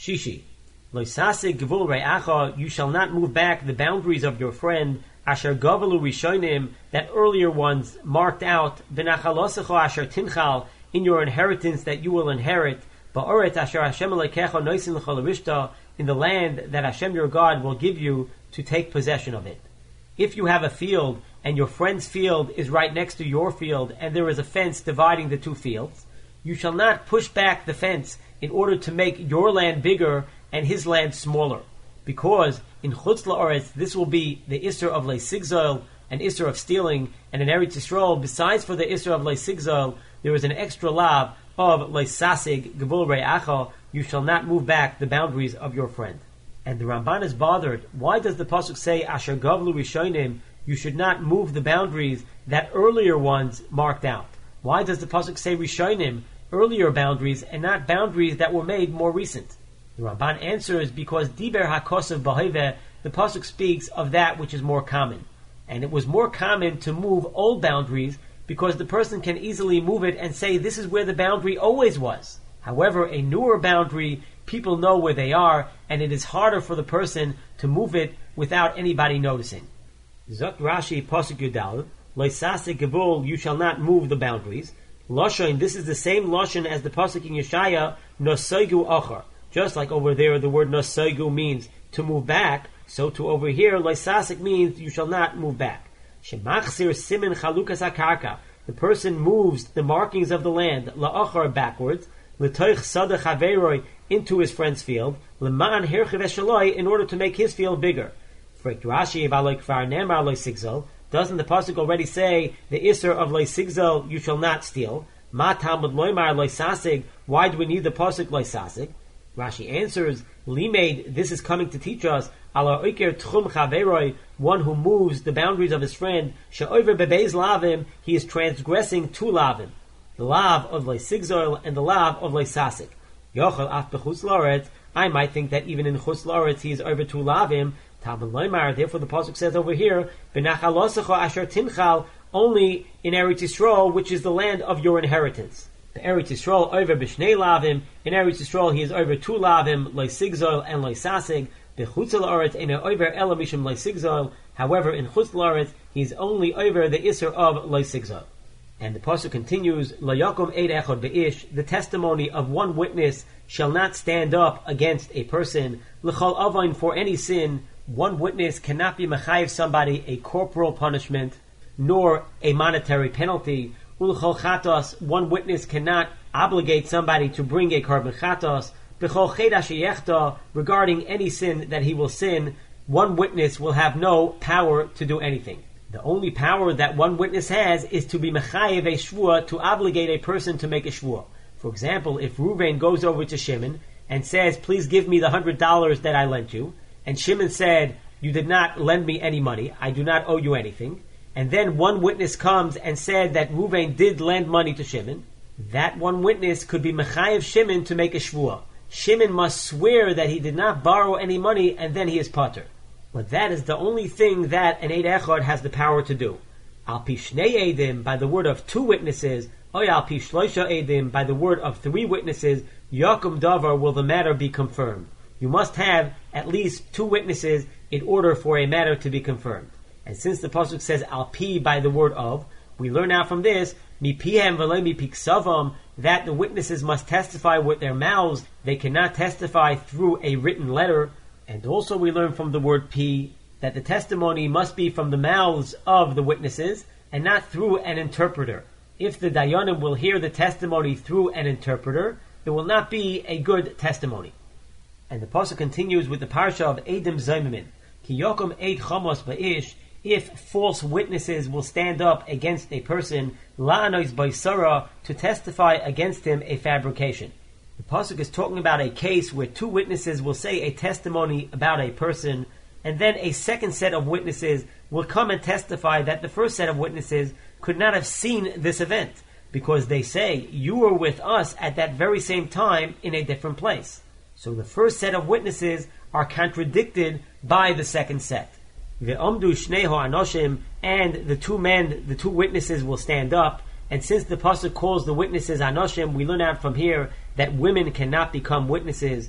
Shishi. Loisasig gevul re'acha, you shall not move back the boundaries of your friend, asher gavalu rishonim, that earlier ones marked out, v'nachalosecho asher tinchal, in your inheritance that you will inherit, ba'oret asher Hashem alekecha noisin l'chol rishta, in the land that Hashem your God will give you to take possession of it. If you have a field, and your friend's field is right next to your field, and there is a fence dividing the two fields, you shall not push back the fence in order to make your land bigger and his land smaller. Because in Chutz La'aretz, this will be the Isser of Leisigzol, an Isser of stealing, and in Eretz Yisrael, besides for the Isser of Leisigzol, there is an extra lav of Leisasig Gevul Re'acha, you shall not move back the boundaries of your friend. And the Ramban is bothered. Why does the pasuk say Asher Gavlu Rishonim? You should not move the boundaries that earlier ones marked out. Why does the pasuk say Rishonim, earlier boundaries, and not boundaries that were made more recent? The Ramban answers because Diber HaKosav B'Hoiveh, the pasuk speaks of that which is more common, and it was more common to move old boundaries because the person can easily move it and say this is where the boundary always was. However, a newer boundary, people know where they are, and it is harder for the person to move it without anybody noticing. Zok Rashi Pasuk Yudal, Loisasik Gevul, you shall not move the boundaries. Lashon, this is the same Lashon as the Pasuk in Yeshaya, Noseigu Achar. Just like over there the word Noseigu means to move back, so to over here, Loisasik means you shall not move back. Shemachzir Simin Chalukas HaKarka, the person moves the markings of the land, La'achar backwards, L'toich Sada Chaveroi, into his friend's field, L'ma'an Hirchiv Eshaloi, in order to make his field bigger. Frek Rashi, V'aloi Kfar Nemar Loisigzol, doesn't the pasuk already say the Isser of Loisigzol, you shall not steal? Ma Talmud Loimar Loisasig, why do we need the pasuk Loisasig? Rashi answers, Limaid, this is coming to teach us, Ala Oiker Tchum Chaveroi, one who moves the boundaries of his friend, She'over Bebeis Lavim, he is transgressing two Lavim, the Lav of Loisigzol and the Lav of Loisasig. Yochel Af B'chutz La'aretz, I might think that even in Chutz La'aretz he is over two Lavim, Talmud Loimar, therefore the pasuk says over here, B'nachalosecho asher tinchal, only in Eretz Yisrael, which is the land of your inheritance. The Eretz Yisrael over b'shnei lavim. In Eretz Yisrael, he is over two lavim, loisigzol and loisasig. B'chutz la'aretz ena over ela mishum loisigzol. However, in chutz la'aretz, he is only over the iser of loisigzol. And the pasuk continues, Lo yakum eid echad be'ish. The testimony of one witness shall not stand up against a person. L'chol avain, for any sin, one witness cannot be mechayev somebody a corporal punishment, nor a monetary penalty. Ulchol chatos, one witness cannot obligate somebody to bring a korban chatos. B'chol ched asher yechta, regarding any sin that he will sin, one witness will have no power to do anything. The only power that one witness has is to be mechayev a shvua, to obligate a person to make a shvua. For example, if Reuven goes over to Shimon and says, please give me the $100 that I lent you, and Shimon said, you did not lend me any money, I do not owe you anything, and then one witness comes and said that Reuven did lend money to Shimon, that one witness could be mechayev Shimon to make a shvua. Shimon must swear that he did not borrow any money, and then he is patur. But that is the only thing that an Eid Echad has the power to do. Al pi shnei eidim, by the word of two witnesses, oy al pi shloisha eidim, by the word of three witnesses, yakum davar, will the matter be confirmed. You must have at least two witnesses in order for a matter to be confirmed. And since the pasuk says al pi by the word of, we learn out from this, mi pihem v'lo mi piksavam, that the witnesses must testify with their mouths. They cannot testify through a written letter. And also we learn from the word pi that the testimony must be from the mouths of the witnesses and not through an interpreter. If the dayanim will hear the testimony through an interpreter, it will not be a good testimony. And the pasuk continues with the parsha of Eidim Zaymimin. Ki yokum eid chamos ba'ish, if false witnesses will stand up against a person, la'anois ba'isara, to testify against him a fabrication. The pasuk is talking about a case where two witnesses will say a testimony about a person, and then a second set of witnesses will come and testify that the first set of witnesses could not have seen this event, because they say, you were with us at that very same time in a different place. So the first set of witnesses are contradicted by the second set. Ve'omdu shnei ha'anoshim, and the two witnesses will stand up. And since the pasuk calls the witnesses anoshim, we learn out from here that women cannot become witnesses.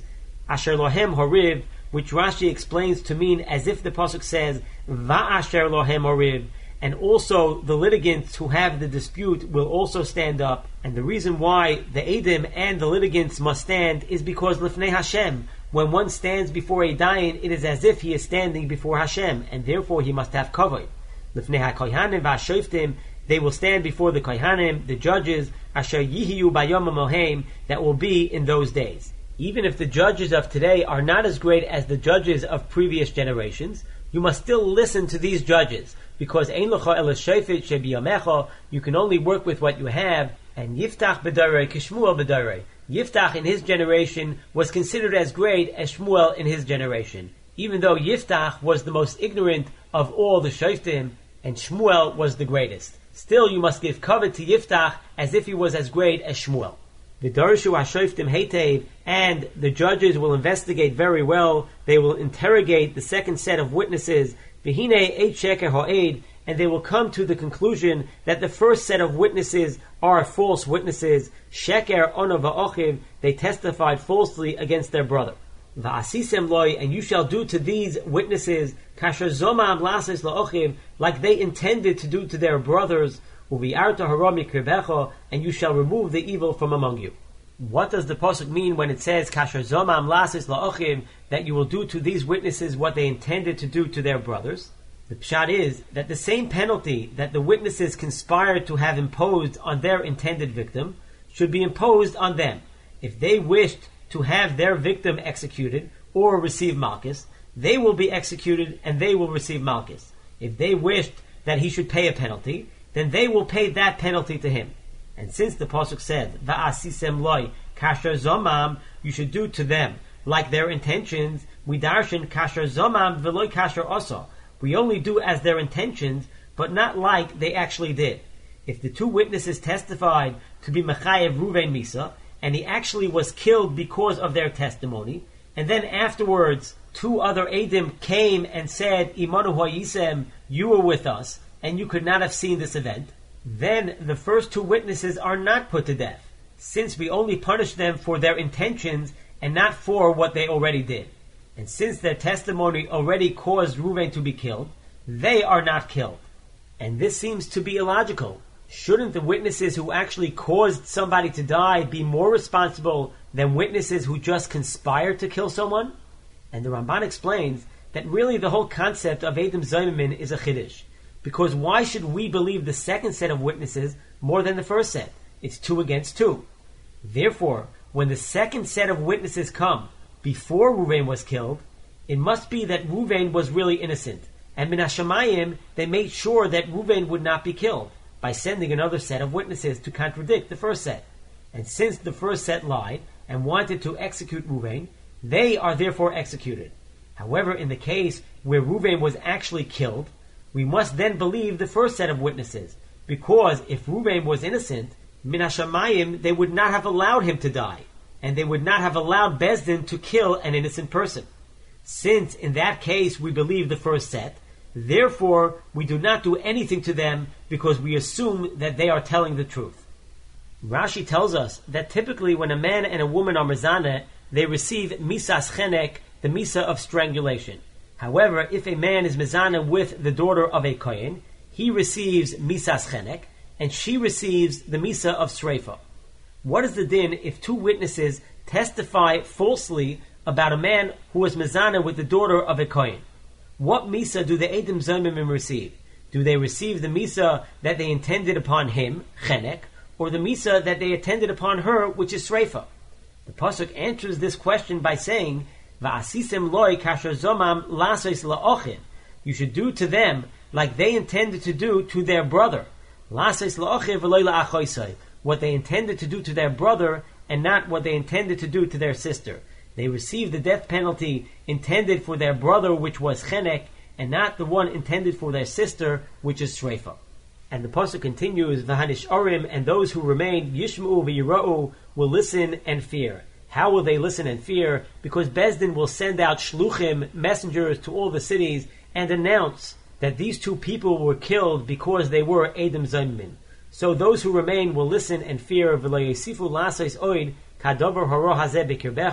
asher lohem horiv, which Rashi explains to mean as if the pasuk says va'asher lohem horiv, and also the litigants who have the dispute will also stand up. And the reason why the Eidim and the litigants must stand is because Lifnei Hashem, when one stands before a dayan, it is as if he is standing before Hashem, and therefore he must have kavod. Lifnei HaKohanim v'Hashoftim, they will stand before the Kohanim, the judges, asher yihiyu bayom mohem, that will be in those days. Even if the judges of today are not as great as the judges of previous generations, you must still listen to these judges, because ein lecha ela shofet shebiyamecha, you can only work with what you have. And Yiftach b'darei k'Shmuel b'darei, Yiftach in his generation was considered as great as Shmuel in his generation, even though Yiftach was the most ignorant of all the shoftim, and Shmuel was the greatest. Still, you must give kavod to Yiftach as if he was as great as Shmuel. The Darshu HaShoftim Heitev, and the judges will investigate very well. They will interrogate the second set of witnesses, V'hine Eid Sheker Ha'ed, and they will come to the conclusion that the first set of witnesses are false witnesses. Sheker Ono Va'ochiv, they testified falsely against their brother. Va'asisem loy, and you shall do to these witnesses kasher zomam lasis la'ochiv, like they intended to do to their brothers. Uvi'arta haram mikribecha, and you shall remove the evil from among you. What does the pasuk mean when it says kasher zomam lasis la'ochiv, that you will do to these witnesses what they intended to do to their brothers? The pshat is that the same penalty that the witnesses conspired to have imposed on their intended victim should be imposed on them. If they wished to have their victim executed or receive malchus, they will be executed and they will receive malchus. If they wished that he should pay a penalty, then they will pay that penalty to him. And since the pasuk said, "Va'asisem loy kasher zomam," you should do to them like their intentions. We darshan kasher zomam v'loy kasher osa. We only do as their intentions, but not like they actually did. If the two witnesses testified to be Mechayev Ruvain Misa, and he actually was killed because of their testimony, and then afterwards two other Eidim came and said, Imanu Ha'yisem, you were with us, and you could not have seen this event, then the first two witnesses are not put to death, since we only punish them for their intentions and not for what they already did. And since their testimony already caused Reuven to be killed, they are not killed. And this seems to be illogical. Shouldn't the witnesses who actually caused somebody to die be more responsible than witnesses who just conspired to kill someone? And the Ramban explains that really the whole concept of Eidim Zaymimin is a chiddush. Because why should we believe the second set of witnesses more than the first set? It's 2 against 2. Therefore, when the second set of witnesses come before Reuven was killed, it must be that Reuven was really innocent. And Min HaShamayim, they made sure that Reuven would not be killed by sending another set of witnesses to contradict the first set. And since the first set lied and wanted to execute Reuven, they are therefore executed. However, in the case where Reuven was actually killed, we must then believe the first set of witnesses, because if Reuven was innocent, Min HaShamayim, they would not have allowed him to die, and they would not have allowed Bezdin to kill an innocent person. Since in that case we believe the first set, therefore we do not do anything to them because we assume that they are telling the truth. Rashi tells us that typically when a man and a woman are mezaneh, they receive misas chenek, the misa of strangulation. However, if a man is mezaneh with the daughter of a kohen, he receives misas chenek, and she receives the misa of sreifa. What is the din if two witnesses testify falsely about a man who was mezaneh with the daughter of a kohen? What misa do the Eidim Zomimim receive? Do they receive the misa that they intended upon him, chenek, or the misa that they intended upon her, which is sreifa? The pasuk answers this question by saying, "Va'asisem loy kasher zomam lasos la'ochin." You should do to them like they intended to do to their brother. Lasos la'ochin v'loy la'achoisai. What they intended to do to their brother, and not what they intended to do to their sister. They received the death penalty intended for their brother, which was chenek, and not the one intended for their sister, which is sreifa. And the pasuk continues, "V'hanish orim," and those who remain, yishmu v'yira'u, will listen and fear. How will they listen and fear? Because Bezdin will send out shluchim, messengers, to all the cities, and announce that these two people were killed because they were Eidim Zaymimin. So those who remain will listen and fear, v'lo yisifu lasos oid, kadavar haro hazeh b'kirbecha,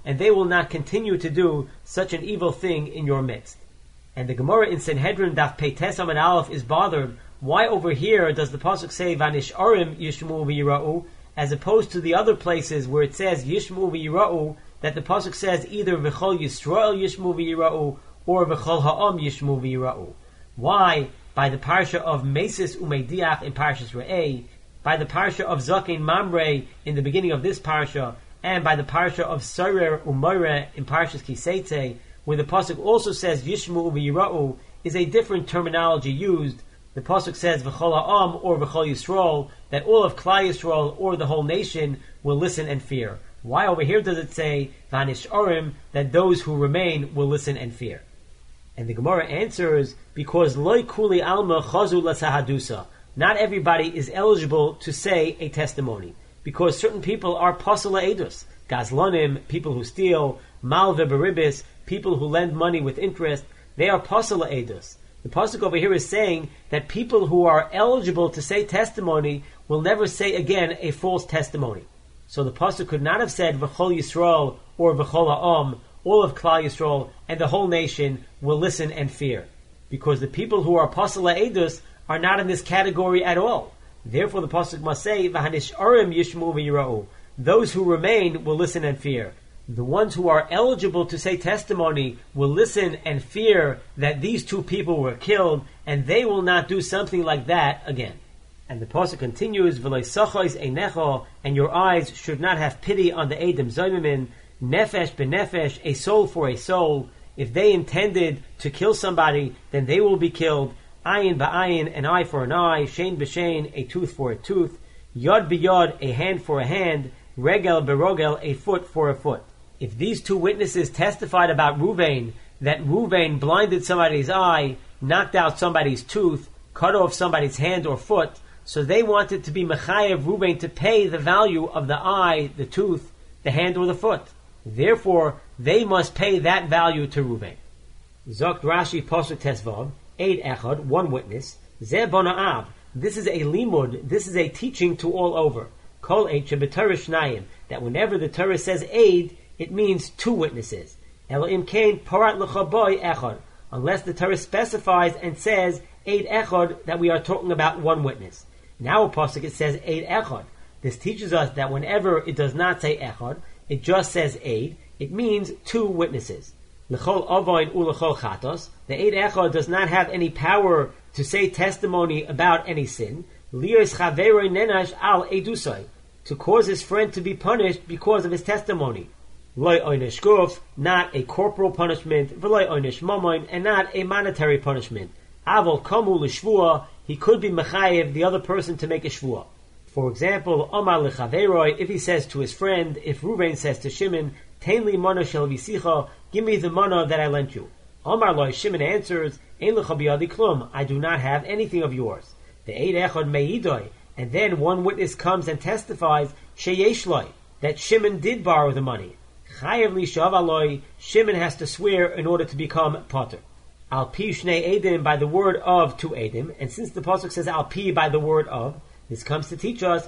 and they will not continue to do such an evil thing in your midst. And the Gemara in Sanhedrin Daf Pei Tes Amud Aleph is bothered. Why over here does the pasuk say Vanisharim Yishmu v'Yira'u, as opposed to the other places where it says Yishmu v'Yira'u, that the pasuk says either V'chol Yisrael Yishmu v'Yira'u or V'chol Ha'am Yishmu v'Yira'u? Why, by the parsha of Mesis Umeidiach in Parshas Re'eh, by the parsha of Zaken Mamre in the beginning of this parsha, and by the parsha of Sarer Umoire in Parshas Kiseitze, where the pasuk also says Yishmu v'Yira'u, is a different terminology used. The pasuk says V'chol Ha'am or V'chol Yisrael, that all of Klal Yisrael or the whole nation will listen and fear. Why over here does it say Vanisharim, that those who remain will listen and fear? And the Gemara answers, because Loi Kuli Alma Chazu Lasahadusa. Not everybody is eligible to say a testimony, because certain people are pasula edus, gazlanim, people who steal, malve beribis, people who lend money with interest. They are pasula edus. The pasuk over here is saying that people who are eligible to say testimony will never say again a false testimony. So the pasuk could not have said v'chol Yisrael or v'chol ha'am, all of Klal Yisrael and the whole nation will listen and fear, because the people who are pasula edus are not in this category at all. Therefore the pasuk must say v'hanisharim yishmu v'yira'u. Those who remain will listen and fear. The ones who are eligible to say testimony will listen and fear that these two people were killed, and they will not do something like that again. And the pasuk continues, v'loisachos einecho, and your eyes should not have pity on the Edom Zomimin, nefesh benefesh, a soul for a soul. If they intended to kill somebody, then they will be killed. Ayin ba'ayin, an eye for an eye, shein b'shein, a tooth for a tooth, yod b'yod, a hand for a hand, regel b'rogel, a foot for a foot. If these two witnesses testified about Ruvain, that Ruvain blinded somebody's eye, knocked out somebody's tooth, cut off somebody's hand or foot, so they wanted to be mechayev Ruvain to pay the value of the eye, the tooth, the hand or the foot. Therefore, they must pay that value to Ruvain. Zokt Rashi Pasuk Tesvav, Eid Echad, one witness, Zeh Bona'av, this is a limud, this is a teaching to all over. Kol Eid Shebetara Shnayim, that whenever the Torah says Eid, it means two witnesses. Elohim Kain Parat L'chaboy Echad, unless the Torah specifies and says Eid Echad, that we are talking about one witness. In our pasuk it says Eid Echad. This teaches us that whenever it does not say Echad, it just says Eid, it means two witnesses. L'chol avoin u'l'chol chatos, the Eid Echad does not have any power to say testimony about any sin. Lios chaveroi nenash al edusai, to cause his friend to be punished because of his testimony. Loi oynish guf, not a corporal punishment, v'loi oynish mamon, and not a monetary punishment. Avol kamu l'shvua, he could be mechayev the other person to make a shvua. For example, Omar lechaveroi, if he says to his friend, if Ruvain says to Shimon, Tein li mana shel visicha, give me the mana that I lent you. Omar loi, Shimon answers, Ein lecha biyadi klum, I do not have anything of yours. The Eid Echad meidoi, and then one witness comes and testifies, sheyesh loi, that Shimon did borrow the money. Chayev li shav aloi, Shimon has to swear in order to become potter. Al pi shnei edim, by the word of two edim, and since the pasuk says al pi by the word of, this comes to teach us,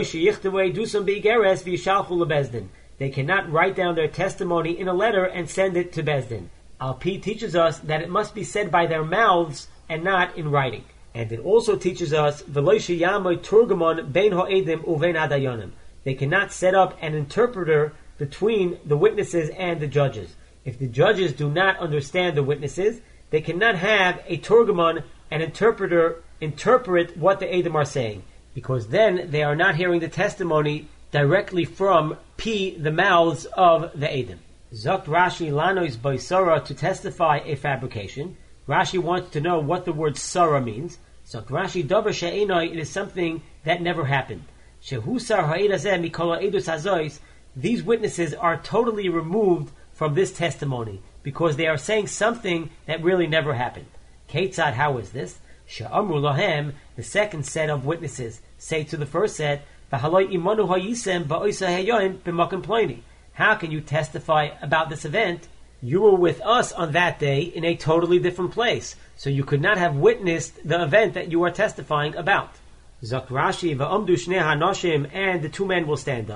they cannot write down their testimony in a letter and send it to Bezdin. Al Pi teaches us that it must be said by their mouths and not in writing. And it also teaches us, they cannot set up an interpreter between the witnesses and the judges. If the judges do not understand the witnesses, they cannot have a turgamon, an interpreter, interpret what the Edom are saying, because then they are not hearing the testimony directly from the mouths of the Edom. Zokt Rashi Lanois by Sarah, to testify a fabrication. Rashi wants to know what the word Sarah means. Zokt Rashi Dover She'enoi, it is something that never happened. Shehusar ha'edazeh mikola edus hazois, these witnesses are totally removed from this testimony, because they are saying something that really never happened. Ketzad, how is this? She'amru lahem, the second set of witnesses say to the first set, V'haloi imanu ha'yisem ba'oisa hayoim b'makom ploni. How can you testify about this event? You were with us on that day in a totally different place, so you could not have witnessed the event that you are testifying about. Zok Rashi v'amdu shnei hanoshim, and the two men will stand up.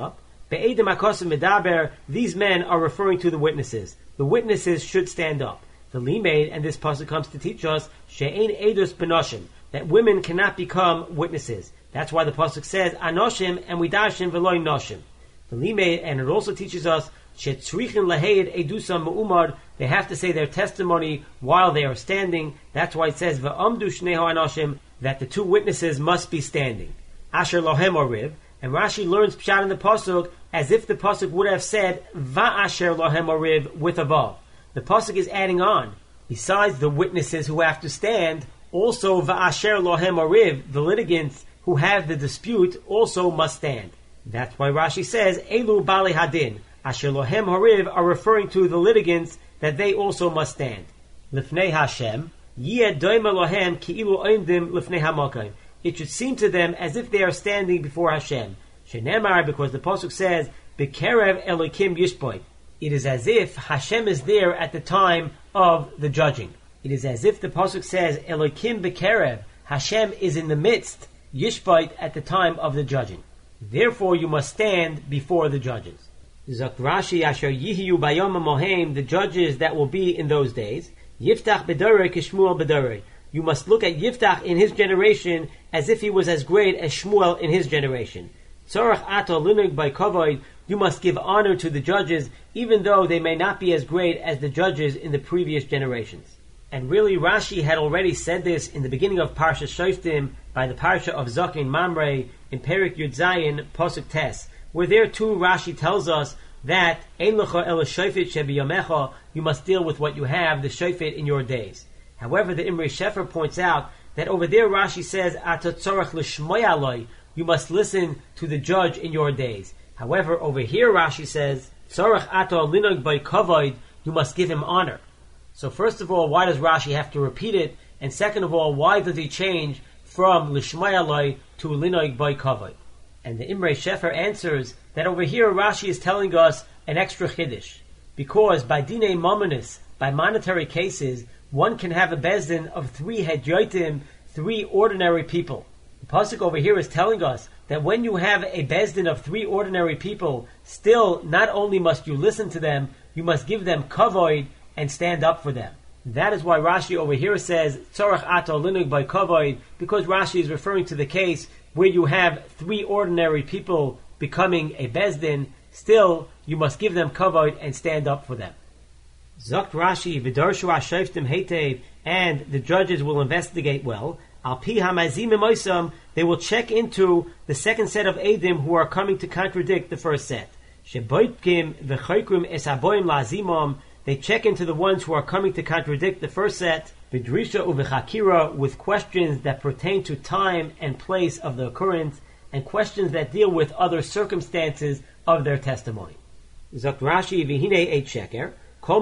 Be'edim hakosim medaber, these men are referring to the witnesses. The witnesses should stand up. The limaid, and this pasuk comes to teach us, she'ein edus benoshim, that women cannot become witnesses. That's why the pasuk says, anoshim and widashim v'loy noshim. The limaid, and it also teaches us, she'tzrichin laheid edusam mu'umad, they have to say their testimony while they are standing. That's why it says, v'amdu shneho anoshim, that the two witnesses must be standing. Asher lohem oriv, and Rashi learns pshat in the pasuk as if the pasuk would have said va'asher lohem oriv with a vav. The pasuk is adding on. Besides the witnesses who have to stand, also va'asher lohem oriv, the litigants who have the dispute, also must stand. That's why Rashi says elu bali hadin, asher lohem oriv are referring to the litigants that they also must stand. Lifnei Hashem yeh doima lohem ki'ilu oimdim lifnei hamakayim. It should seem to them as if they are standing before Hashem. Shenemar, because the pasuk says, "B'kerev Elokim Yishboy." It is as if Hashem is there at the time of the judging. It is as if the pasuk says, "Elokim b'kerev." Hashem is in the midst, Yishboy, at the time of the judging. Therefore, you must stand before the judges. Zok Rashi, Asher Yihiyu Bayom Mohem, the judges that will be in those days. Yiftach b'dorei k'Shmuel b'dorei. You must look at Yiftach in his generation as if he was as great as Shmuel in his generation. Tzorach ato linig by kavod, you must give honor to the judges, even though they may not be as great as the judges in the previous generations. And really, Rashi had already said this in the beginning of Parsha Shoftim, by the Parsha of Zakin Mamre, in Perik Yud Zayin, Pasuk Tes, where there too Rashi tells us that Ein lecha el shofet shebiyamecha, you must deal with what you have, the shofet in your days. However, the Imrei Shefer points out that over there Rashi says, Ata tzorach l'shmoy aloi, you must listen to the judge in your days. However, over here Rashi says, tzorach ato linog by kavod, you must give him honor. So first of all, why does Rashi have to repeat it? And second of all, why does he change from l'shmoy aloi to linog by kavod? And the Imrei Shefer answers that over here Rashi is telling us an extra chiddush. Because by dinei mominus, by monetary cases, one can have a bezdin of 3 hedyotim, 3 ordinary people. The pasuk over here is telling us that when you have a bezdin of 3 ordinary people, still not only must you listen to them, you must give them kavod and stand up for them. That is why Rashi over here says tzorach ato linig by kavod, because Rashi is referring to the case where you have 3 ordinary people becoming a bezdin. Still, you must give them kavod and stand up for them. Zokt Rashi, v'darshu ha'shoftim heitev, and the judges will investigate well. Al pi hamazim emoisam, they will check into the second set of edim who are coming to contradict the first set. Sheboitkim v'choykrim es haboim la'azimam, they check into the ones who are coming to contradict the first set. V'drisha u'v'chakira, with questions that pertain to time and place of the occurrence, and questions that deal with other circumstances of their testimony. Zokt Rashi, v'hinei eit sheker.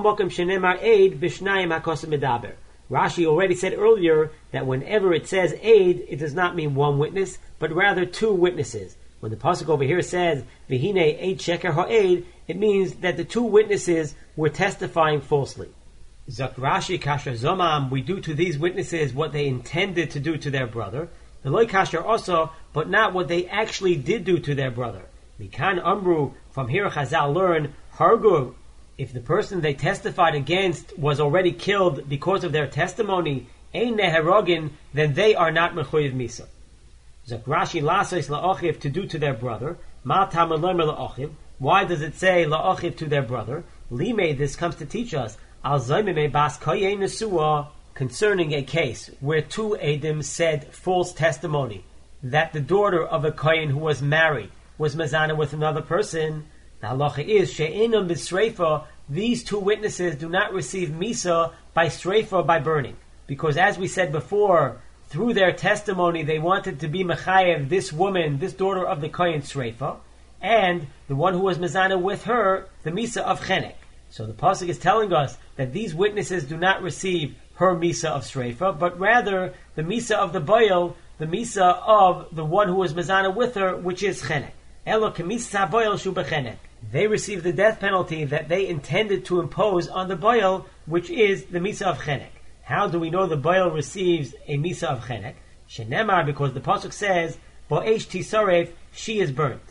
Rashi already said earlier that whenever it says aid, it does not mean one witness, but rather 2 witnesses. When the pasuk over here says V'hine eid sheker ha'aid, it means that the 2 witnesses were testifying falsely. Zok Rashi kasher zomam, we do to these witnesses what they intended to do to their brother. The loy kasher also, but not what they actually did do to their brother. Mikan amru, from here Chazal learn hargu. If the person they testified against was already killed because of their testimony, ein neherogin, then they are not mechuyev misa. Zok Rashi lasos la'ochiv, to do to their brother. Ma tamalem la'ochiv. Why does it say la'ochiv to their brother? Limei, this comes to teach us al zaymime bas koyei nesua, concerning a case where 2 edim said false testimony that the daughter of a kohen who was married was mazana with another person. The halacha is she'enam b'sreifa, these 2 witnesses do not receive misa by sreifa, by burning, because as we said before, through their testimony they wanted to be mechayev this woman, this daughter of the kohen, sreifa, and the one who was mezana with her the misa of chenek. So the pasuk is telling us that these witnesses do not receive her misa of sreifa, but rather the misa of the boil, the misa of the one who was mezana with her, which is chenek. Elo kemisa boil shu bechenek. They receive the death penalty that they intended to impose on the boil, which is the misa of chenek. How do we know the boil receives a misa of chenek? Shenemar, because the pasuk says, "Bo'esh tisaref," she is burnt.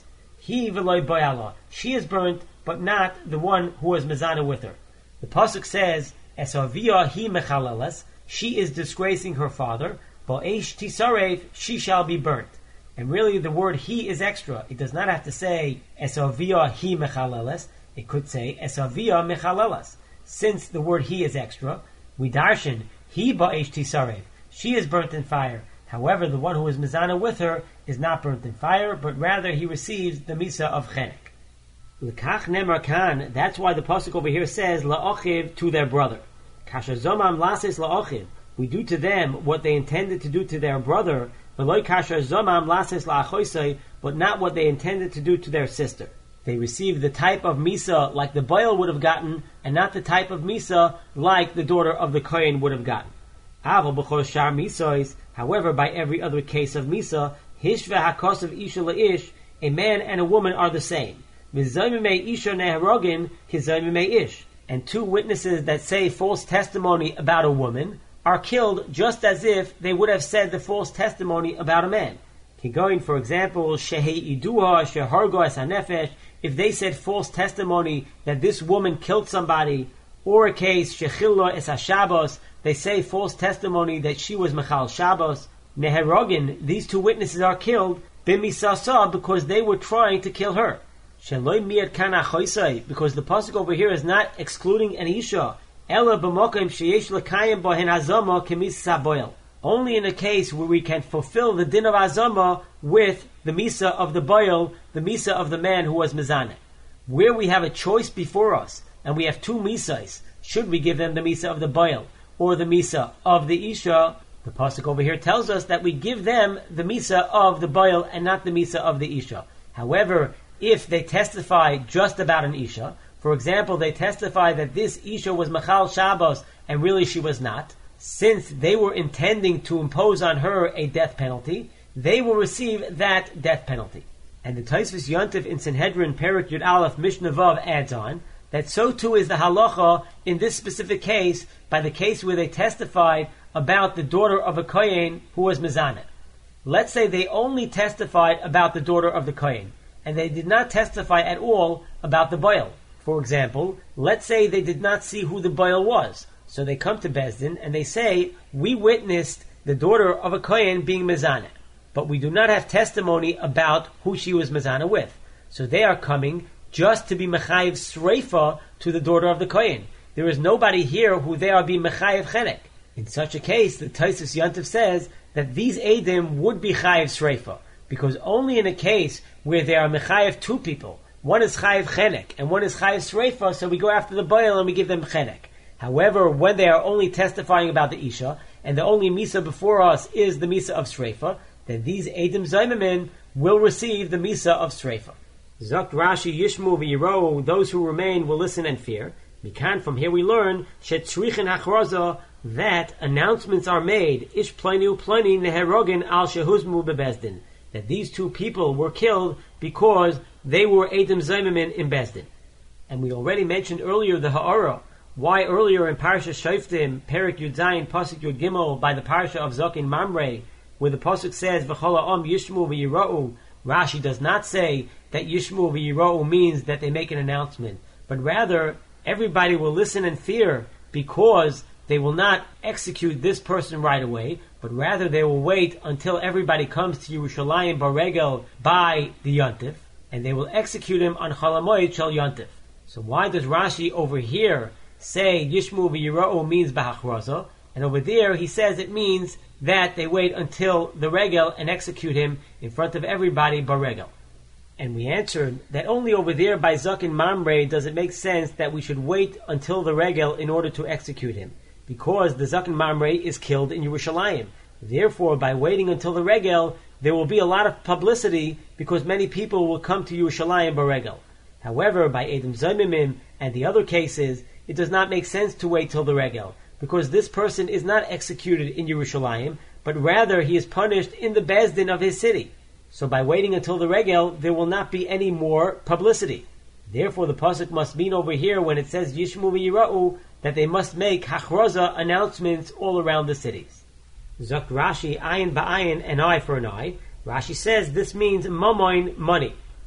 He v'loy boyala. She is burnt, but not the one who was mezana with her. The pasuk says, "Esavia he mechaleles." She is disgracing her father. Bo'esh tisarev, she shall be burnt. And really, the word "he" is extra. It does not have to say "Esavia he mechaleles." It could say "Esavia mechaleles." Since the word "he" is extra, we darshan he bo'esh tisarev. She is burnt in fire. However, the one who is mezana with her is not burnt in fire, but rather he receives the misa of chenek. L'kach nemar kan. That's why the pasuk over here says la'ochiv, to their brother. Kasher zomam lasis la'ochiv. We do to them what they intended to do to their brother, v'loy kasher zomam lasis la'achoisei, but not what they intended to do to their sister. They received the type of misa like the boil would have gotten, and not the type of misa like the daughter of the kohen would have gotten. Aval b'chol shar misois. However, by every other case of misa, hishve hakos of isha la'ish, a man and a woman are the same. V'zoymimei isha neherogin kizoymimei ish. And two witnesses that say false testimony about a woman are killed just as if they would have said the false testimony about a man. Kigoin, for example, shehei iduha shehargo es hanefesh, if they said false testimony that this woman killed somebody, or a case shechillo es hashabos, they say false testimony that she was mechal Shabbos. Neherogin, these two witnesses are killed b'misasa, because they were trying to kill her. Sheloi miyad kana choisai, because the pasuk over here is not excluding an isha. Ela b'mokim sheyesh l'kayim bohen hazama kemis boil. Only in a case where we can fulfill the din of hazama with the misa of the boil, the misa of the man who was mezaneh. Where we have a choice before us, and we have two misas, should we give them the misa of the boil or the misa of the isha? The pasuk over here tells us that we give them the misa of the boil and not the misa of the isha. However, if they testify just about an isha, for example, they testify that this isha was machal Shabbos and really she was not, since they were intending to impose on her a death penalty, they will receive that death penalty. And the Tosfos Yontif in Sanhedrin Perek Yud Aleph Mishnah Vav adds on that so too is the halacha in this specific case, by the case where they testified about the daughter of a kohen who was mezaneh. Let's say they only testified about the daughter of the kohen, and they did not testify at all about the boil. For example, let's say they did not see who the boil was, so they come to Bezdin and they say, we witnessed the daughter of a kohen being mezaneh, but we do not have testimony about who she was mezaneh with. So they are coming just to be mechayiv sreifa to the daughter of the kohen. There is nobody here who they are being mechayiv chenek. In such a case, the Tosfos Yontif says that these edim would be chayiv sreifa, because only in a case where they are mechayiv two people, one is chayiv chenek and one is chayiv sreifa, so we go after the boil and we give them chenek. However, when they are only testifying about the isha, and the only misa before us is the misa of sreifa, then these edim zaymamin will receive the misa of sreifa. Zok Rashi Yishmu v'Yirou, those who remain will listen and fear. Mikan, from here we learn shetzrichin hachraza, that announcements are made, ish plani u'plani neherogin al shehuzmu bebezdin, that these two people were killed because they were edim zaymamin in Bezdin. And we already mentioned earlier the ha'ara, why earlier in Parsha Shoftim, Perek Yud Zayin, Pasuk Yud Gimel, by the Parsha of Zokin Mamre, where the Pasuk says v'chol ha'am yishmu v'yira'u, Rashi does not say that Yishmu v'Yira'u means that they make an announcement, but rather everybody will listen and fear, because they will not execute this person right away, but rather they will wait until everybody comes to Yerushalayim Baregel by the Yontif, and they will execute him on Chol HaMoed Shel Yontif. So why does Rashi over here say Yishmu v'Yira'u means B'Hachraza, and over there he says it means that they wait until the regel and execute him in front of everybody baregel? And we answered that only over there by Zakin Mamre does it make sense that we should wait until the regel in order to execute him, because the Zakin Mamre is killed in Yerushalayim. Therefore, by waiting until the regel, there will be a lot of publicity, because many people will come to Yerushalayim baregel. However, by Edom Zomimim and the other cases, it does not make sense to wait till the regel, because this person is not executed in Yerushalayim, but rather he is punished in the Bezdin of his city. So by waiting until the regel, there will not be any more publicity. Therefore, the pasuk must mean over here, when it says Yishmu v'Yira'u, that they must make hachraza announcements all around the cities. Zok Rashi, ayin ba'ayin, an eye for an eye. Rashi says this means mamoin, money.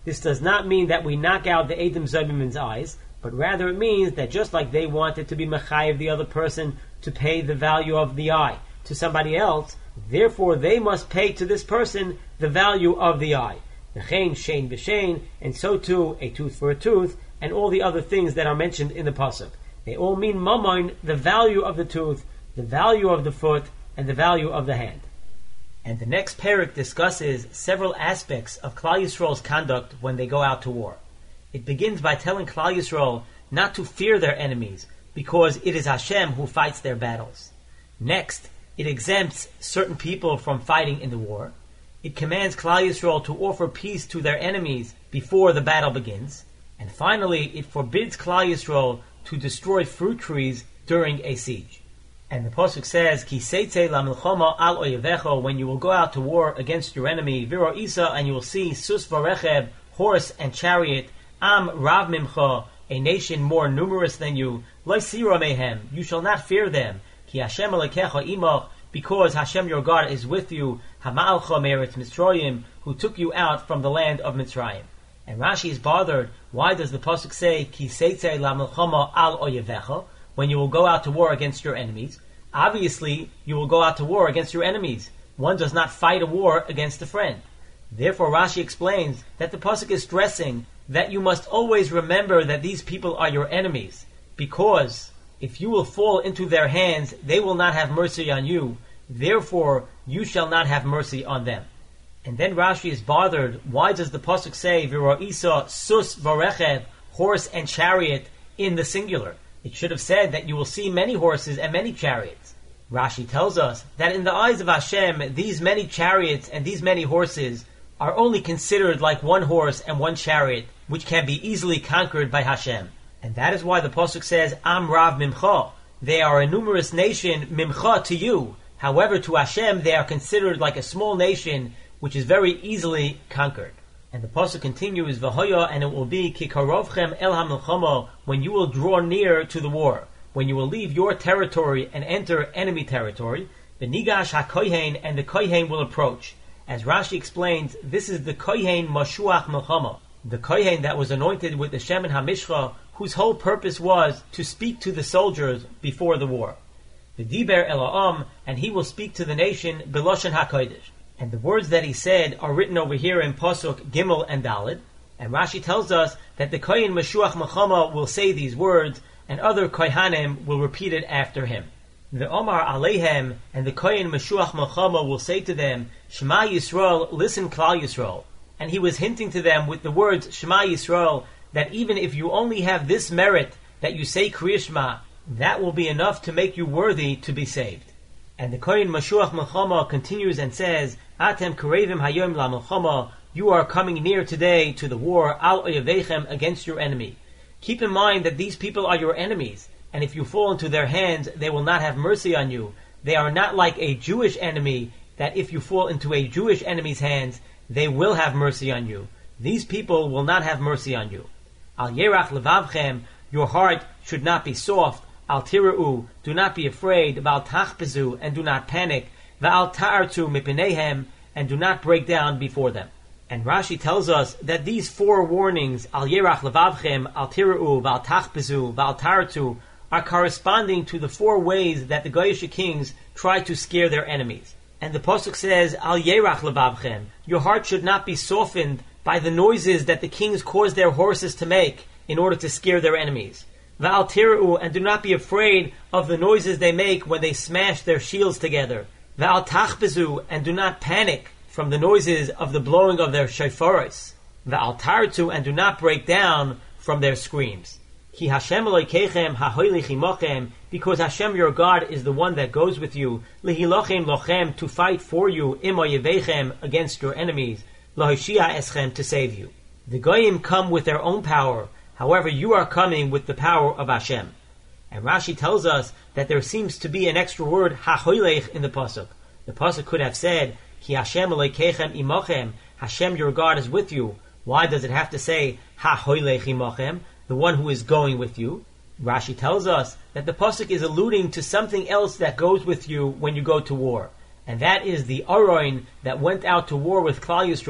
This does not mean that we knock out the Edom Zebulun's eyes, but rather it means that just like they wanted to be mechayev the other person to pay the value of the eye to somebody else, therefore they must pay to this person the value of the eye. V'chein shein b'shein, and so too a tooth for a tooth, and all the other things that are mentioned in the pasuk. They all mean mamon, the value of the tooth, the value of the foot, and the value of the hand. And the next parak discusses several aspects of Klal Yisrael's conduct when they go out to war. It begins by telling Klal Yisrael not to fear their enemies, because it is Hashem who fights their battles. Next, it exempts certain people from fighting in the war. It commands Klal Yisrael to offer peace to their enemies before the battle begins. And finally, it forbids Klal Yisrael to destroy fruit trees during a siege. And the pasuk says, "Ki seitze lamilchama al oyevecho," when you will go out to war against your enemy, v'ro isa, and you will see sus v'recheb, horse and chariot, am rav mimcha, a nation more numerous than you, lo sira mehem, you shall not fear them, ki Hashem alekecha imach, because Hashem your God is with you, hama'alcha me'eretz Mitzrayim, who took you out from the land of Mitzrayim. And Rashi is bothered, why does the pasuk say, "Ki seitze lamilchama al oyevecha," when you will go out to war against your enemies? Obviously, you will go out to war against your enemies. One does not fight a war against a friend. Therefore, Rashi explains that the pasuk is stressing that you must always remember that these people are your enemies, because if you will fall into their hands, they will not have mercy on you. Therefore, you shall not have mercy on them. And then Rashi is bothered, why does the pasuk say, "V'ro isa sus v'rechev," horse and chariot, in the singular? It should have said that you will see many horses and many chariots. Rashi tells us that in the eyes of Hashem, these many chariots and these many horses are only considered like one horse and one chariot, which can be easily conquered by Hashem. And that is why the pasuk says, "Am rav mimcha." They are a numerous nation, mimcha, to you. However, to Hashem, they are considered like a small nation, which is very easily conquered. And the pasuk continues, "V'hoya," and it will be, "Ki karovchem el hamilchama," when you will draw near to the war, when you will leave your territory and enter enemy territory. V'nigash hakohen, and the kohen will approach. As Rashi explains, this is the kohen mashuach milchama, the kohen that was anointed with the shemen hamishcha, whose whole purpose was to speak to the soldiers before the war. V'diber el ha'am, and he will speak to the nation b'loshen hakodesh. And the words that he said are written over here in Pasuk Gimel and Daled. And Rashi tells us that the Kohen Meshuach Melchama will say these words, and other Kohanim will repeat it after him. The Omar Alehem, and the Kohen Meshuach Melchama will say to them, "Shema Yisrael, listen Klal Yisrael." And he was hinting to them with the words Shema Yisrael, that even if you only have this merit, that you say Kriya Shema, that will be enough to make you worthy to be saved. And the Kohen Meshuach Melchama continues and says, "Atem karevim hayom la melchama," you are coming near today to the war, al oyevechem, against your enemy. Keep in mind that these people are your enemies, and if you fall into their hands, they will not have mercy on you. They are not like a Jewish enemy, that if you fall into a Jewish enemy's hands, they will have mercy on you. These people will not have mercy on you. Al yerach levavchem, your heart should not be soft. Al tira'u, do not be afraid. V'al tachpezu, and do not panic. V'al ta'artu mipinehem, and do not break down before them. And Rashi tells us that these four warnings, al yerach levavchem, al tira'u, v'al tachpezu, v'al ta'artu, are corresponding to the four ways that the Goyish kings try to scare their enemies. And the pasuk says, al yerach levavchem, your heart should not be softened by the noises that the kings cause their horses to make in order to scare their enemies. V'al tira'u, and do not be afraid of the noises they make when they smash their shields together. V'al tachbezu, and do not panic from the noises of the blowing of their shofaros. V'al tartu, and do not break down from their screams. Ki Hashem Elokeichem hahoylech imochem, because Hashem your God is the one that goes with you. Lehilochem lochem, to fight for you, im oyevechem, against your enemies. Lahoshia eschem, to save you. The goyim come with their own power. However, you are coming with the power of Hashem. And Rashi tells us that there seems to be an extra word, hahoylech, in the pasuk. The pasuk could have said, Ki Hashem Elokeichem imochem, Hashem your God is with you. Why does it have to say, hahoylech imochem, the one who is going with you? Rashi tells us that the pasuk is alluding to something else that goes with you when you go to war. And that is the Aron that went out to war with Klal Yisrael,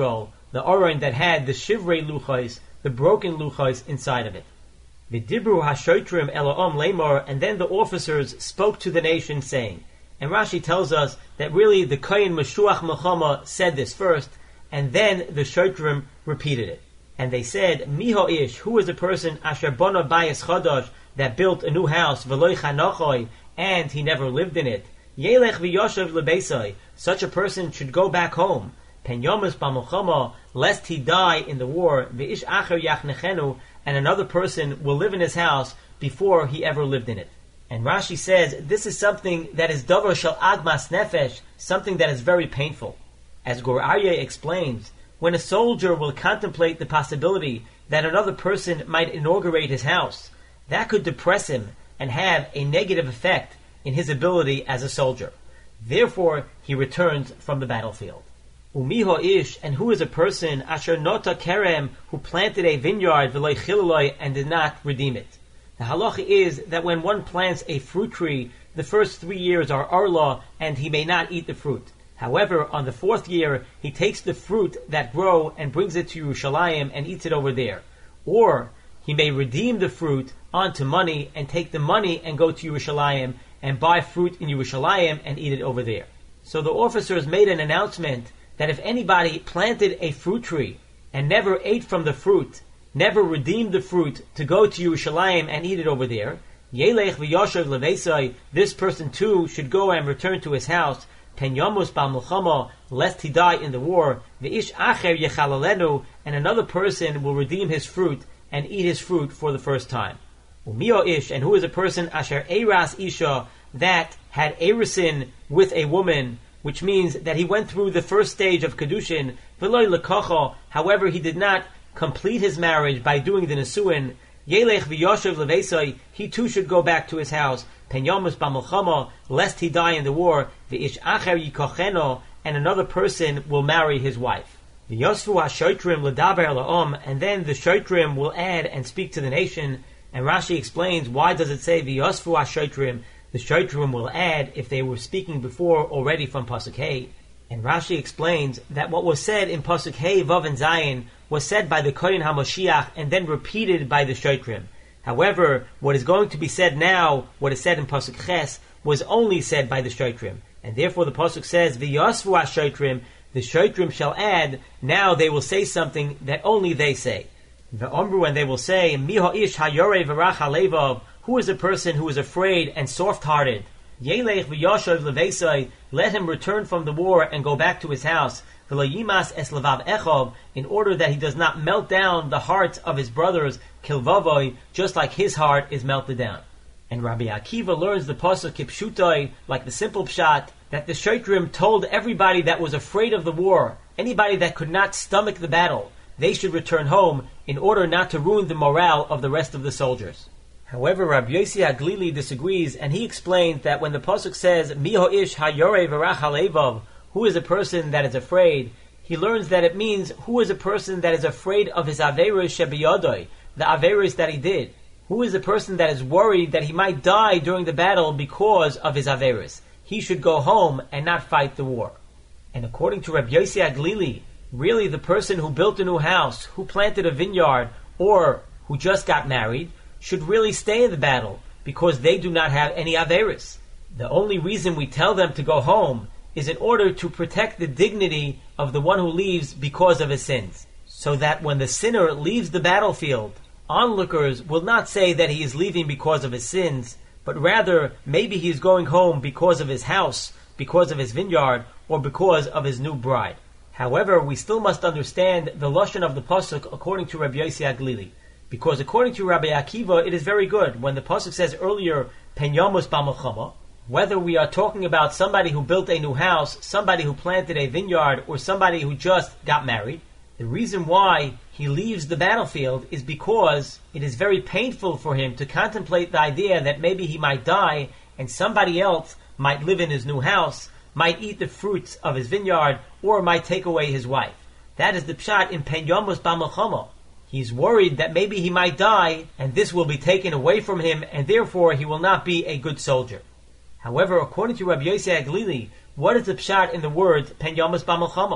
the Aron that had the Shivrei Luchos, the broken Luchos inside of it. V'dibru hashoitrim Elohim lemor, and then the officers spoke to the nation saying, and Rashi tells us that really the Kohen Meshuach Melchama said this first, and then the Shoitrim repeated it. And they said, Miho ish, who is a person asher bona bayis chadash, that built a new house, v'loi chanachoi, and he never lived in it. Yelech v'yoshev lebeisai, such a person should go back home. Pen yomus b'melchama, lest he die in the war. V'ish acher yachnechenu, and another person will live in his house before he ever lived in it. And Rashi says this is something that is davar shel agmas nefesh, something that is very painful. As Gur Aryeh explains, when a soldier will contemplate the possibility that another person might inaugurate his house, that could depress him and have a negative effect in his ability as a soldier. Therefore, he returns from the battlefield. Umiho ish, and who is a person asher nota kerem, who planted a vineyard v'loy chiluloi, and did not redeem it. The halacha is that when one plants a fruit tree, the first 3 years are arla, and he may not eat the fruit. However, on the 4th year, he takes the fruit that grow and brings it to Yerushalayim and eats it over there. Or he may redeem the fruit onto money and take the money and go to Yerushalayim and buy fruit in Yerushalayim and eat it over there. So the officers made an announcement that if anybody planted a fruit tree and never ate from the fruit, never redeemed the fruit to go to Yerushalayim and eat it over there, Yelech v'yoshev leveisai, this person too should go and return to his house, Pen yomus b'melchama, lest he die in the war, v'ish acher yechalalenu, and another person will redeem his fruit and eat his fruit for the first time. Umio ish, and who is a person asher eras isha, that had erisin with a woman, which means that he went through the first stage of kedushin, v'loy lekacha, however he did not complete his marriage by doing the nesuin, Yelech v'yoshev leveisai, he too should go back to his house, Pen yomus b'melchama, lest he die in the war, v'ish acher yikocheno, and another person will marry his wife. V'yosfu hashoitrim l'daber la'om, and then the shoitrim will add and speak to the nation. And Rashi explains, why does it say v'yosfu hashoitrim? The shoitrim will add if they were speaking before already from Pasuk Hey. And Rashi explains that what was said in Pasuk Hey, Vav and Zayin was said by the Kohen HaMoshiach and then repeated by the shoitrim. However, what is going to be said now, what is said in Pasuk Ches, was only said by the shoitrim. And therefore the Pasuk says, v'yosfu hashoitrim, the shoitrim shall add, now they will say something that only they say. V'omru, and they will say, miho ish hayore v'rach halevav, who is a person who is afraid and soft-hearted? Yelech v'yoshev leveisai, let him return from the war and go back to his house, v'lo yimas es levav echov, in order that he does not melt down the hearts of his brothers, kilvavoi, just like his heart is melted down. And Rabbi Akiva learns the pasuk kipshutoi, like the simple pshat, that the shoitrim told everybody that was afraid of the war, anybody that could not stomach the battle, they should return home in order not to ruin the morale of the rest of the soldiers. However, Rabbi Yossi HaGlili disagrees, and he explains that when the pasuk says, miho ish hayore v'rach halevav, who is a person that is afraid, he learns that it means who is a person that is afraid of his averos shebiyodoi, the averos that he did. Who is a person that is worried that he might die during the battle because of his averos? He should go home and not fight the war. And according to Rabbi Yossi HaGlili, really the person who built a new house, who planted a vineyard, or who just got married, should really stay in the battle, because they do not have any averos. The only reason we tell them to go home is in order to protect the dignity of the one who leaves because of his sins. So that when the sinner leaves the battlefield, onlookers will not say that he is leaving because of his sins, but rather maybe he is going home because of his house, because of his vineyard, or because of his new bride. However, we still must understand the lashon of the pasuk according to Rabbi Yossi HaGlili. Because according to Rabbi Akiva, it is very good. When the pasuk says earlier, Pen yomus b'melchama, whether we are talking about somebody who built a new house, somebody who planted a vineyard, or somebody who just got married, the reason why he leaves the battlefield is because it is very painful for him to contemplate the idea that maybe he might die and somebody else might live in his new house, might eat the fruits of his vineyard, or might take away his wife. That is the pshat in Pen yomus b'melchama. He's worried that maybe he might die, and this will be taken away from him, and therefore he will not be a good soldier. However, according to Rabbi Yossi HaGlili, what is the pshat in the word Pen yomus b'melchama?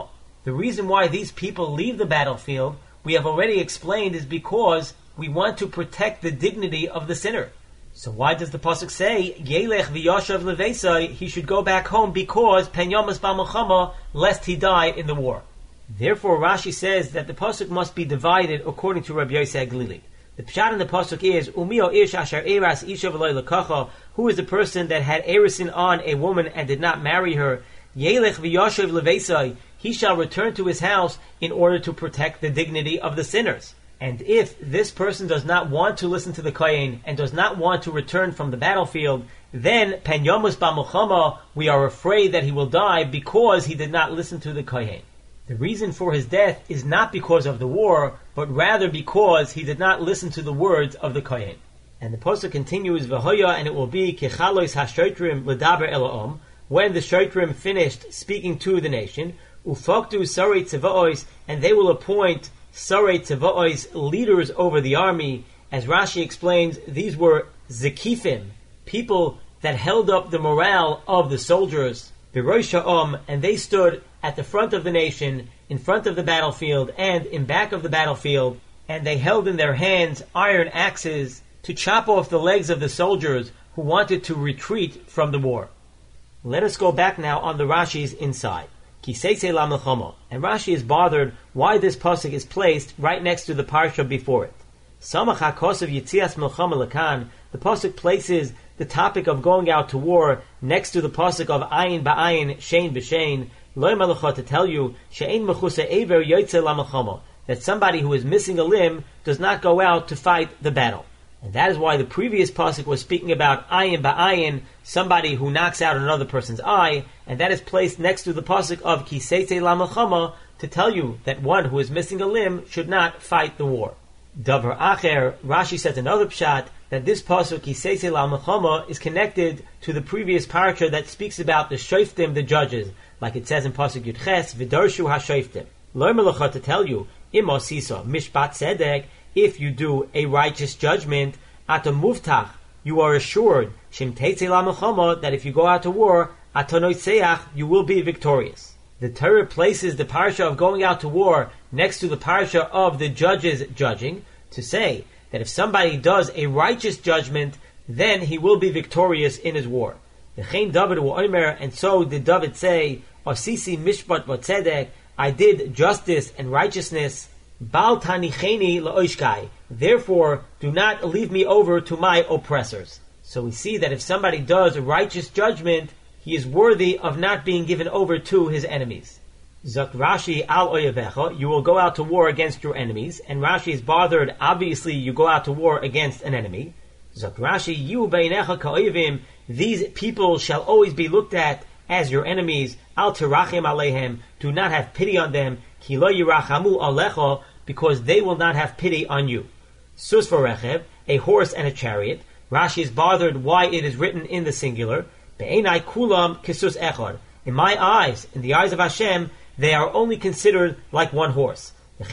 The reason why these people leave the battlefield, we have already explained, is because we want to protect the dignity of the sinner. So why does the pasuk say, Yelech v'yashav levesai, he should go back home because pen yamas b'milchama, lest he die in the war? Therefore, Rashi says that the pasuk must be divided according to Rabbi Yosef Glili. The pshat in the pasuk is, Umio ish asher eras isha v'loy lekacha, who is the person that had erisin on a woman and did not marry her? Yelech v'yashav levesai, he shall return to his house in order to protect the dignity of the sinners. And if this person does not want to listen to the kohen and does not want to return from the battlefield, then pen yamus b'milchama, we are afraid that he will die because he did not listen to the kohen. The reason for his death is not because of the war, but rather because he did not listen to the words of the kohen. And the pasuk continues, V'hoya, and it will be kechalois hashoitrim ledaber ela'om, when the shoitrim finished speaking to the nation, ufaktu sarei tzavaos, and they will appoint sarei tzavaos, leaders over the army. As Rashi explains, these were zekifim, people that held up the morale of the soldiers, b'rosh ha'am, and they stood at the front of the nation, in front of the battlefield, and in back of the battlefield, and they held in their hands iron axes to chop off the legs of the soldiers who wanted to retreat from the war. Let us go back now on the Rashi's inside. Kiseisei la milchama. And Rashi is bothered why this pasuk is placed right next to the parsha before it. Samach hakosav yitzias milchama lekan. The pasuk places the topic of going out to war next to the pasuk of ayin ba'ayin, shein b'shein. Loy malacha, to tell you she'ein mechusa ever yotze la milchama, that somebody who is missing a limb does not go out to fight the battle. And that is why the previous pasuk was speaking about ayin ba'ayin, somebody who knocks out another person's eye, and that is placed next to the pasuk of kiseisei la milchama to tell you that one who is missing a limb should not fight the war. Davar acher, Rashi says another pshat, that this pasuk kiseisei la milchama is connected to the previous parasha that speaks about the shoftim, the judges, like it says in pasuk Yudches, v'darshu ha-shoftim. Lo melacha, to tell you, im osisa mishpat tzedek, if you do a righteous judgment, ata muftach, you are assured, shem teitzei la milchama, that if you go out to war, ata noitzeach, you will be victorious. The Torah places the parasha of going out to war next to the parasha of the judges judging, to say that if somebody does a righteous judgment, then he will be victorious in his war. V'chein David u'omer, and so did David say, Osisi mishpat v'tzedek, I did justice and righteousness. Bal tanicheni la'oishkai, therefore do not leave me over to my oppressors. So we see that if somebody does a righteous judgment, he is worthy of not being given over to his enemies. Zak Rashi al oyevecha, you will go out to war against your enemies, and Rashi is bothered, obviously you go out to war against an enemy. Zak Rashi, you beinecha ka'oyevim, these people shall always be looked at as your enemies. Al terachim alehem, do not have pity on them. Ki lo yirachamu alecha, because they will not have pity on you. Sus v'rechev, a horse and a chariot. Rashi is bothered why it is written in the singular. Be'enai kulam kisus echad. In my eyes, in the eyes of Hashem, they are only considered like one horse.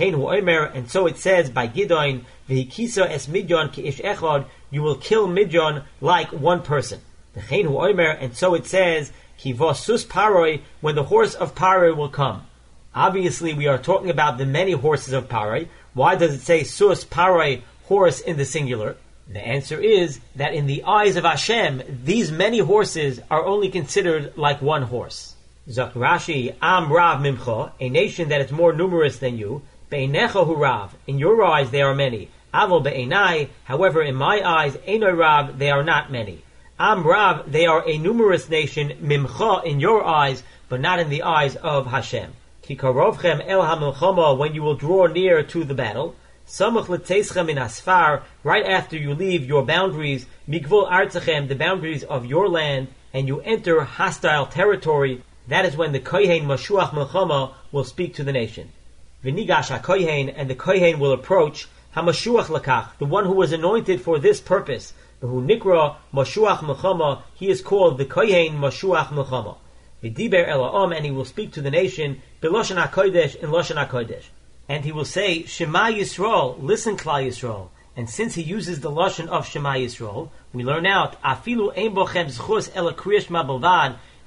And so it says by Gideon, V'hikisa es Midyon ki ish echad, you will kill Midyon like one person. And so it says, Ki vosus paroi, when the horse of Paroi will come. Obviously, we are talking about the many horses of Paroi. Why does it say sus paroi, horse in the singular? The answer is that in the eyes of Hashem, these many horses are only considered like one horse. Zak Rashi, Am Rav Mimcha, a nation that is more numerous than you. Be'enecha hu Rav, in your eyes they are many. Avol be'enai, however in my eyes, Einoi Rav, they are not many. Am Rav, they are a numerous nation, Mimcha, in your eyes, but not in the eyes of Hashem. Ki karovchem el ha-milchama, when you will draw near to the battle. Samach l'teischem in asfar, right after you leave your boundaries, migvul artzachem, the boundaries of your land, and you enter hostile territory, that is when the kohen mashuach milchama will speak to the nation. V'nigash ha-kohen, and the kohen will approach, ha-mashuach lakach, the one who was anointed for this purpose, who nikra mashuach milchama, he is called the kohen mashuach milchama. V'diber ela'am, and he will speak to the nation, b'loshen ha-kodesh, in loshen ha-kodesh. And he will say, Shema Yisrael, listen Klal Yisrael. And since he uses the lashon of Shema Yisrael, we learn out, Afilu ein bochem zchus ela kriyash ma balvad,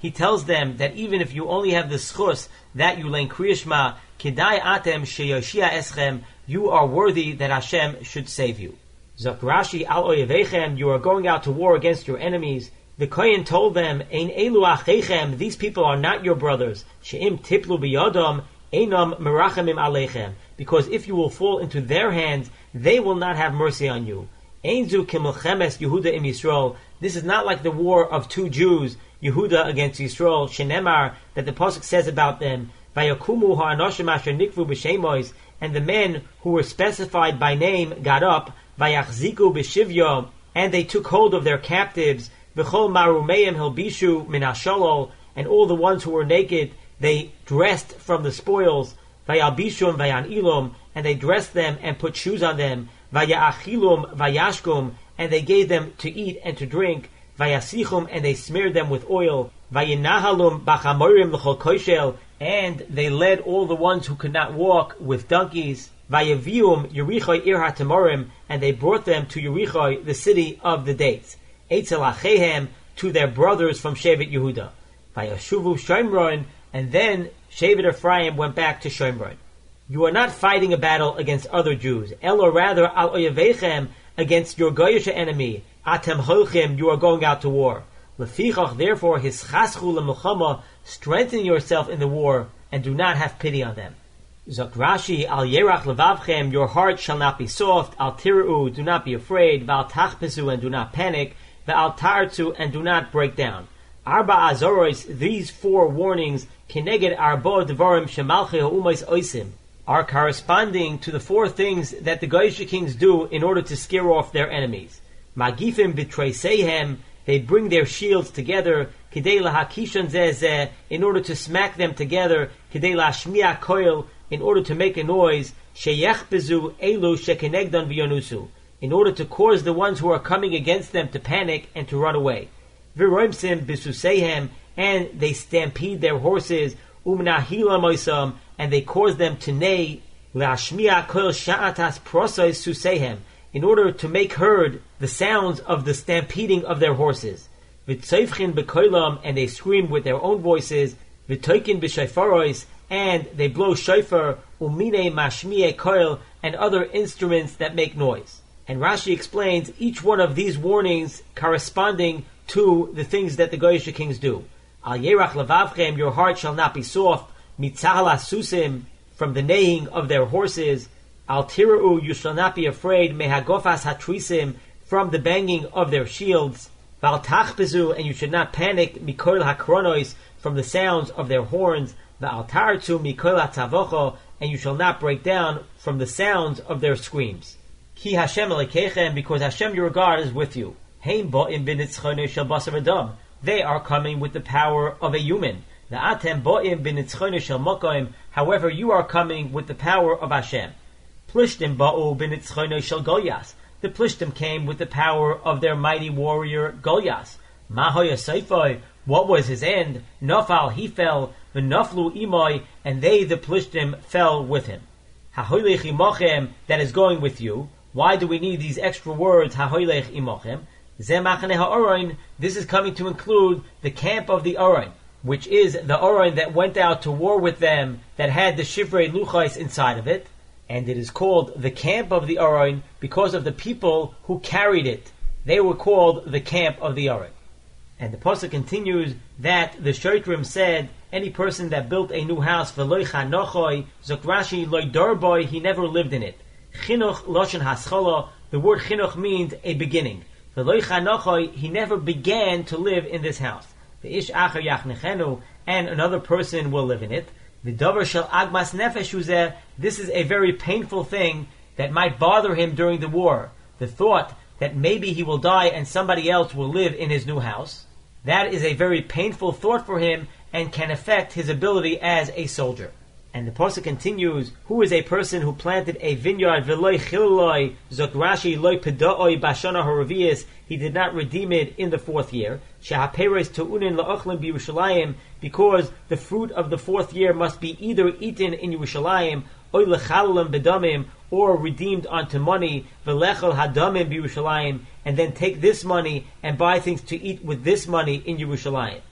he tells them that even if you only have the schus that you learn Kriya Shema, Kedai atem sheyoshia eschem, you are worthy that Hashem should save you. Zok Rashi al oyevechem, you are going out to war against your enemies. The Kohen told them, Ein elu achechem, these people are not your brothers. She'im tiplu biyodom, einam merachemim alechem. Because if you will fall into their hands, they will not have mercy on you. Einzu kimilchemes Yehuda im Yisrael. This is not like the war of two Jews, Yehuda against Yisrael, Shenemar, that the Pasuk says about them, Vayakumu ha'anoshim asher nikvu b'shemois, and the men who were specified by name got up, Vayachziku b'shivyo, and they took hold of their captives, V'chol marumeim hilbishu min hasholol, and all the ones who were naked, they dressed from the spoils, Vayalbishum vayanilum, and they dressed them and put shoes on them, Vayachilum vayashkum, and they gave them to eat and to drink, Vayasichum, and they smeared them with oil, Vayinahalum bachamorim l'chol koshel, and they led all the ones who could not walk with donkeys, Vayavium Yerichoi ir hatamorim, and they brought them to Yerichoi, the city of the dates, Eitzel achehem, to their brothers from Shevet Yehuda. Vayashuvu Shomron, and then Shevet Ephraim went back to Shomron. You are not fighting a battle against other Jews, or rather al oyevechem, against your goyish enemy. Atem holchem, you are going out to war. Lefichach, therefore, hischaschu lemilchama, strengthen yourself in the war, and do not have pity on them. Zok Rashi, al yerach levavchem, your heart shall not be soft. Al tiruu, do not be afraid. Val tachpesu, and do not panic. Val tartu, and do not break down. Arba azoros, these four warnings, keneged arba devarim shemalchei ha'umais oisim, are corresponding to the four things that the Goyish kings do in order to scare off their enemies. Magifim b'treisehem, they bring their shields together, kidei lahakishon zeh, in order to smack them together, kidei lashmiya koil, in order to make a noise, sheyechbezu elu shekenegdon v'yonusu, in order to cause the ones who are coming against them to panic and to run away. V'roimsim b'susehem, and they stampede their horses, umnahila moisam, and they cause them to neigh, lashmiya koil sha'atas prosois susehem, in order to make heard the sounds of the stampeding of their horses. V'tzoifchin b'koilam, and they scream with their own voices, v'toikin b'shayfarois, and they blow shofar, umine mashmiye koil, and other instruments that make noise. And Rashi explains each one of these warnings corresponding to the things that the Goyish kings do. Al yerach levavchem, your heart shall not be soft, mitzahal asusim, from the neighing of their horses. Al tira'u, you shall not be afraid, mehagofas hatrisim, from the banging of their shields. Val tachbezu, and you should not panic, mikol hakronois, from the sounds of their horns. Val tartu mikol hatzavocho, and you shall not break down from the sounds of their screams. Ki Hashem elekechem, because Hashem your God is with you. Heim bo'im b'nitzchonu shel basar v'dam, they are coming with the power of a human. The atem bo'im b'nitzchonu shel mokoim, however you are coming with the power of Hashem. Plishtim ba'u b'nitzchonu shel Goliath, the Plishtim came with the power of their mighty warrior Goliath. Mahoya seifoi, what was his end? Nafal, he fell, v'naflu imoi, and they, the Plishtim, fell with him. Hahoylech imochem, that is going with you. Why do we need these extra words, hahoylech imochem? Zemachane ha'oroin, this is coming to include the camp of the Oroin, which is the Oroin that went out to war with them, that had the Shivrei Luchais inside of it, and it is called the camp of the Oroin because of the people who carried it. They were called the camp of the Oroin. And the pasuk continues that the Shotrim said, any person that built a new house, v'loi chanochoi, Zok Rashi, loi dorboy, he never lived in it. Chinuch loshen haschola, the word chinuch means a beginning. V'loi chanochoi, he never began to live in this house. V'ish acher yachnechenu, and another person will live in it. V'dover shel agmas nefesh uzeh, this is a very painful thing that might bother him during the war. The thought that maybe he will die and somebody else will live in his new house. That is a very painful thought for him and can affect his ability as a soldier. And the pasuk continues, who is a person who planted a vineyard, v'loi chiluloi, Zok Rashi, loi peda'oi bashana haravias, he did not redeem it in the fourth year, shehaperes te'unin la'ochlim b'Yerushalayim, because the fruit of the fourth year must be either eaten in Yerushalayim, oy lechalim bedamim, or redeemed onto money, v'lechel hadamim b'Yerushalayim, and then take this money and buy things to eat with this money in Yerushalayim.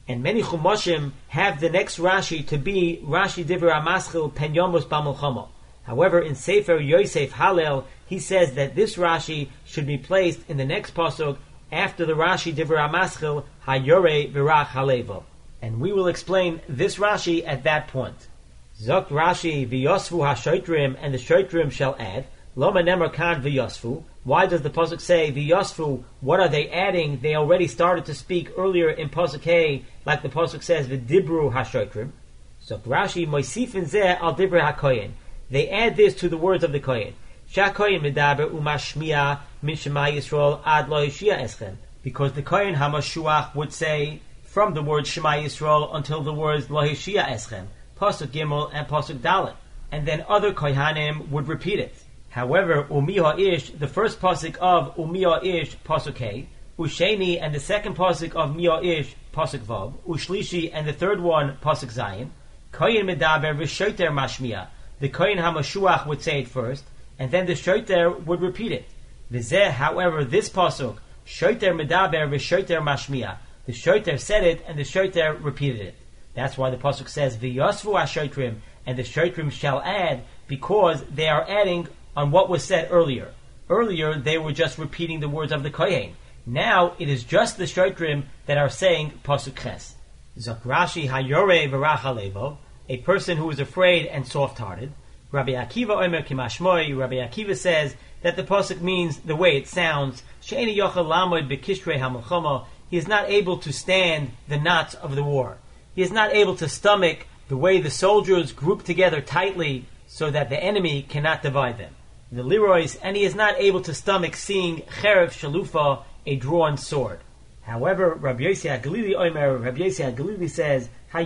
And many Chumashim have the next Rashi to be Rashi Divrei HaMaschil Pen Yomus B'Milchama. However, in Sefer Yosef Hallel, he says that this Rashi should be placed in the next pasuk after the Rashi Divrei HaMaschil Hayore V'Rach Halevo. And we will explain this Rashi at that point. Zok Rashi V'Yosfu HaShoitrim, and the Shoitrim shall add. Loma Nemer Kan V'Yosfu. Why does the pasuk say V'Yosfu? What are they adding? They already started to speak earlier in pasuk Hey, like the pasuk says V'Dibru HaShoitrim. Zok Rashi Moisifin Zeh Al Divrei HaKoyen. They add this to the words of the Kohen. Shakoyin medaber umashmiya min Shema Yisrael ad lo yishia eschem. Because the Kohen HaMashuach would say from the word Shema Yisrael until the words lo yishia eschem, pasuk Gimel and pasuk Dalet, and then other Kohanim would repeat it. However, Umi Ha'ish, the first pasuk of Umi Ha'ish, pasuk Hey, Usheni, and the second pasuk of Mi Ha'ish, pasuk Vav, Ushlishi, and the third one, pasuk Zayin, Koyin medaber v'shoiter mashmiya. The Kohen HaMashuach would say it first, and then the Shoiter would repeat it. V'zeh, however, this pasuk, Shoiter medaber v'shoiter mashmiya. The Shoiter said it, and the Shoiter repeated it. That's why the pasuk says, V'yosvu HaShoitrim, and the Shoitrim shall add, because they are adding on what was said earlier. Earlier, they were just repeating the words of the Kohen. Now, it is just the Shoitrim that are saying pasuk Ches. Zok Rashi Hayore V'Rach Halevo, a person who is afraid and soft-hearted. Rabbi Akiva Omer Kimashmoi, Rabbi Akiva says that the pasuk means the way it sounds. She'eni yochel lamod bekishrei hamilchama. He is not able to stand the knots of the war. He is not able to stomach the way the soldiers group together tightly so that the enemy cannot divide them. The Leroy's, and he is not able to stomach seeing cherev shalufa, a drawn sword. However, Rabbi Yossi HaGalili Omer, Rabbi Yossi HaGalili says,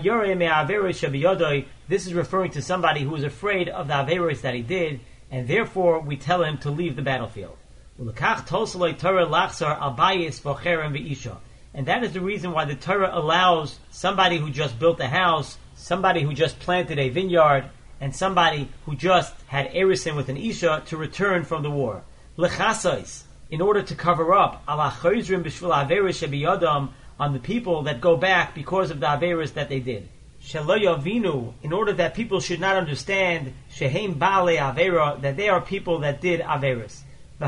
this is referring to somebody who is afraid of the averos that he did, and therefore we tell him to leave the battlefield. And that is the reason why the Torah allows somebody who just built a house, somebody who just planted a vineyard, and somebody who just had erisin with an isha to return from the war. In order to cover up on the people that go back because of the averos that they did. In order that people should not understand shehem ba'alei avera, that they are people that did averos.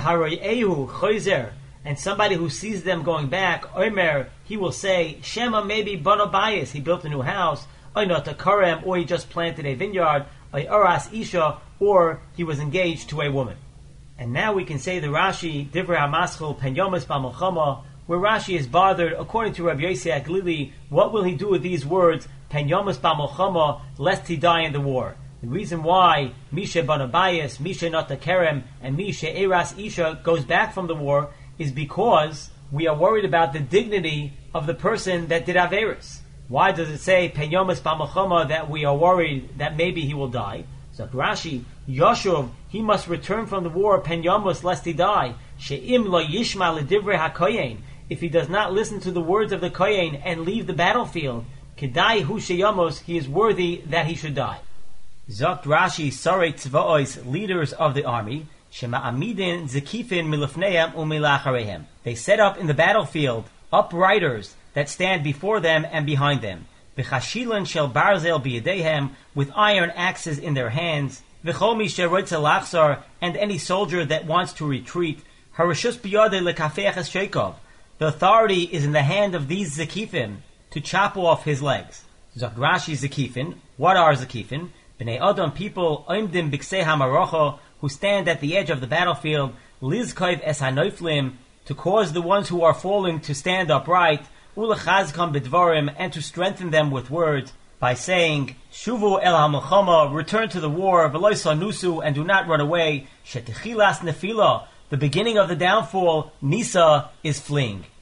And somebody who sees them going back, Omer, he will say, Shema maybe bano bayis, he built a new house, or he just planted a vineyard, or isha, or he was engaged to a woman. And now we can say the Rashi, Divrei HaMaschil Pen Yomus B'Milchama, where Rashi is bothered, according to Rabbi Yossi HaGalili, what will he do with these words, Pen Yomus B'Milchama, lest he die in the war? The reason why Misha Banabayas, Misha Nata Kerem, and Misha Eras Isha goes back from the war is because we are worried about the dignity of the person that did Averis. Why does it say Pen Yomus B'Milchama that we are worried that maybe he will die? So Rashi, Yoshuv, he must return from the war, Pen Yomus, lest he die. She'im lo yishma l'divrei hakoyen. If he does not listen to the words of the Kohen and leave the battlefield, Kedai hu sheyamos, he is worthy that he should die. Zokt Rashi, Sarei Tzvaos, leaders of the army, Shema Amidin Zekifin Milafneim Umilacharehem. They set up in the battlefield upriders that stand before them and behind them. V'chashilan shel barzel biyadehem, with iron axes in their hands. V'chomi sheroitza lachzar, and any soldier that wants to retreat. Harashus biyade lekafeches sheikov. The authority is in the hand of these Zekifim to chop off his legs. Zokt Rashi Zekifin. What are Zekifin? Bnei Adam, people, oimdim biksei hamarocho, who stand at the edge of the battlefield, lizkoiv es hanoiflim, to cause the ones who are falling to stand upright, ulechazkam bidvarim, and to strengthen them with words, by saying, Shuvu el hamilchama, return to the war, v'lo sanusu, and do not run away, shetechilas nefila, the beginning of the downfall, nisa, is fleeing.